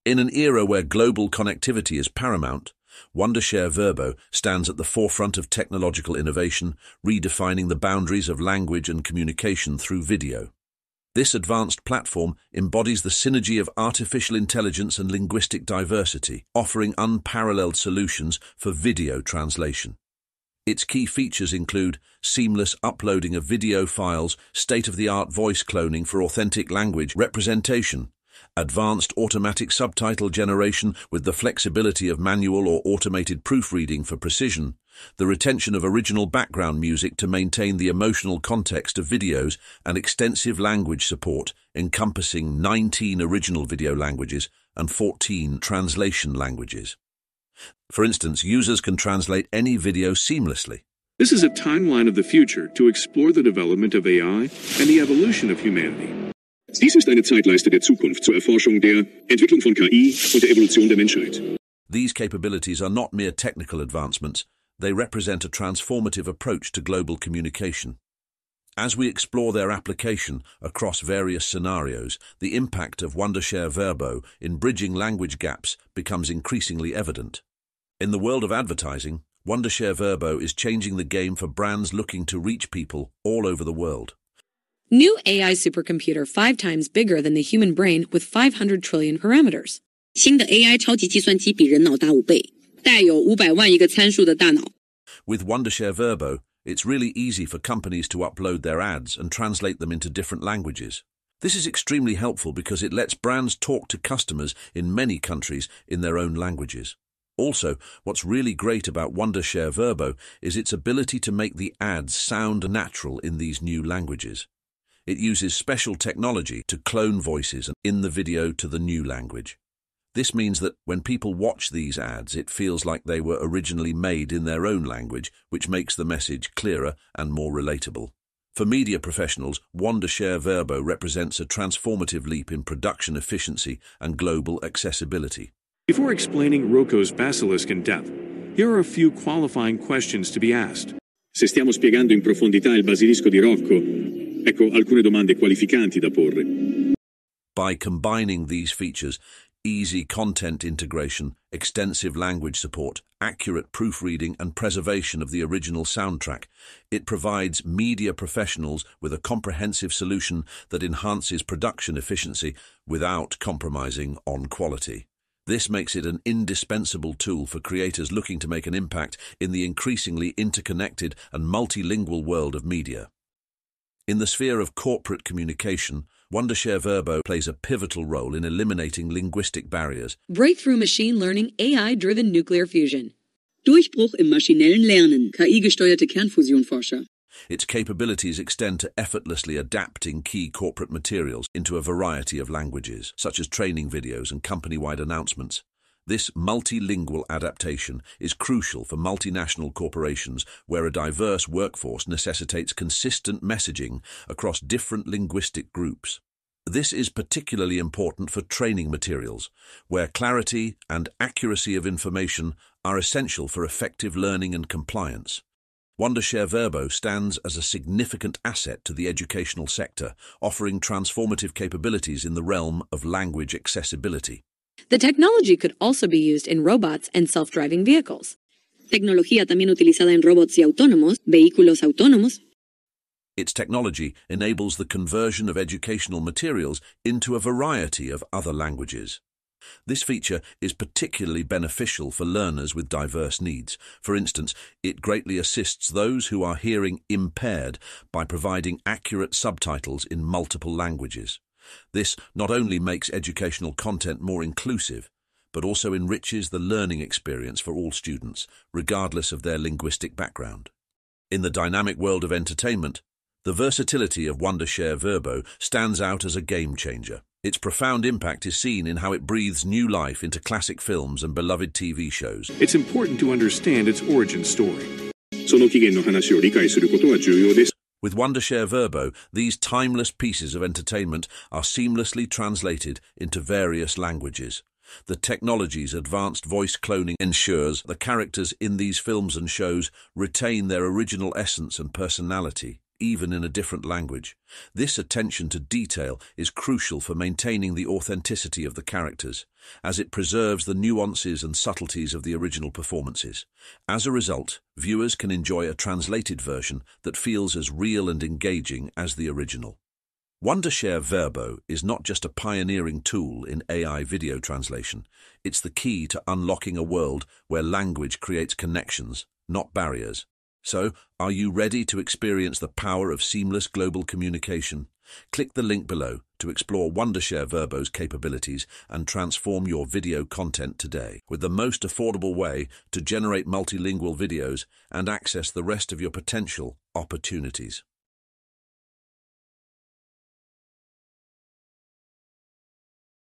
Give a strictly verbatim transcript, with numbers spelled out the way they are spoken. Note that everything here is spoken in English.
In an era where global connectivity is paramount, Wondershare Verbo stands at the forefront of technological innovation, redefining the boundaries of language and communication through video. This advanced platform embodies the synergy of artificial intelligence and linguistic diversity, offering unparalleled solutions for video translation. Its key features include seamless uploading of video files, state-of-the-art voice cloning for authentic language representation, advanced automatic subtitle generation with the flexibility of manual or automated proofreading for precision, the retention of original background music to maintain the emotional context of videos, and extensive language support encompassing nineteen original video languages and fourteen translation languages. For instance, users can translate any video seamlessly. This is a timeline of the future to explore the development of A I and the evolution of humanity. Dies ist eine Zeitleiste der Zukunft zur Erforschung der Entwicklung von K I und der Evolution der Menschheit. These capabilities are not mere technical advancements, they represent a transformative approach to global communication. As we explore their application across various scenarios, the impact of Wondershare Verbo in bridging language gaps becomes increasingly evident. In the world of advertising, Wondershare Verbo is changing the game for brands looking to reach people all over the world. New A I supercomputer five times bigger than the human brain with five hundred trillion parameters. 新的 A I 超级计算机比人脑大五倍，带有五百万亿个参数的大脑。 With Wondershare Verbo, it's really easy for companies to upload their ads and translate them into different languages. This is extremely helpful because it lets brands talk to customers in many countries in their own languages. Also, what's really great about Wondershare Verbo is its ability to make the ads sound natural in these new languages. It uses special technology to clone voices in the video to the new language. This means that when people watch these ads, it feels like they were originally made in their own language, which makes the message clearer and more relatable. For media professionals, Wondershare Verbo represents a transformative leap in production efficiency and global accessibility. Before explaining Rocco's basilisk in depth, here are a few qualifying questions to be asked. Se stiamo spiegando in profondità il basilisco di Rocco, ecco alcune domande qualificanti da porre. By combining these features, easy content integration, extensive language support, accurate proofreading and preservation of the original soundtrack, it provides media professionals with a comprehensive solution that enhances production efficiency without compromising on quality. This makes it an indispensable tool for creators looking to make an impact in the increasingly interconnected and multilingual world of media. In the sphere of corporate communication, Wondershare Verbo plays a pivotal role in eliminating linguistic barriers. Breakthrough machine learning A I-driven nuclear fusion. Durchbruch im maschinellen Lernen, K I-gesteuerte Kernfusionforscher. Its capabilities extend to effortlessly adapting key corporate materials into a variety of languages, such as training videos and company-wide announcements. This multilingual adaptation is crucial for multinational corporations where a diverse workforce necessitates consistent messaging across different linguistic groups. This is particularly important for training materials, where clarity and accuracy of information are essential for effective learning and compliance. Wondershare Verbo stands as a significant asset to the educational sector, offering transformative capabilities in the realm of language accessibility. The technology could also be used in robots and self-driving vehicles. Tecnología también utilizada en robots y autónomos, vehículos autónomos. Its technology enables the conversion of educational materials into a variety of other languages. This feature is particularly beneficial for learners with diverse needs. For instance, it greatly assists those who are hearing impaired by providing accurate subtitles in multiple languages. This not only makes educational content more inclusive, but also enriches the learning experience for all students, regardless of their linguistic background. In the dynamic world of entertainment, the versatility of Wondershare Verbo stands out as a game changer. Its profound impact is seen in how it breathes new life into classic films and beloved T V shows. It's important to understand its origin story. その起源の話を理解することは重要です。 With Wondershare Verbo, these timeless pieces of entertainment are seamlessly translated into various languages. The technology's advanced voice cloning ensures the characters in these films and shows retain their original essence and personality, even in a different language. This attention to detail is crucial for maintaining the authenticity of the characters, as it preserves the nuances and subtleties of the original performances. As a result, viewers can enjoy a translated version that feels as real and engaging as the original. Wondershare Verbo is not just a pioneering tool in A I video translation, it's the key to unlocking a world where language creates connections, not barriers. So, are you ready to experience the power of seamless global communication? Click the link below to explore Wondershare Verbo's capabilities and transform your video content today with the most affordable way to generate multilingual videos and access the rest of your potential opportunities.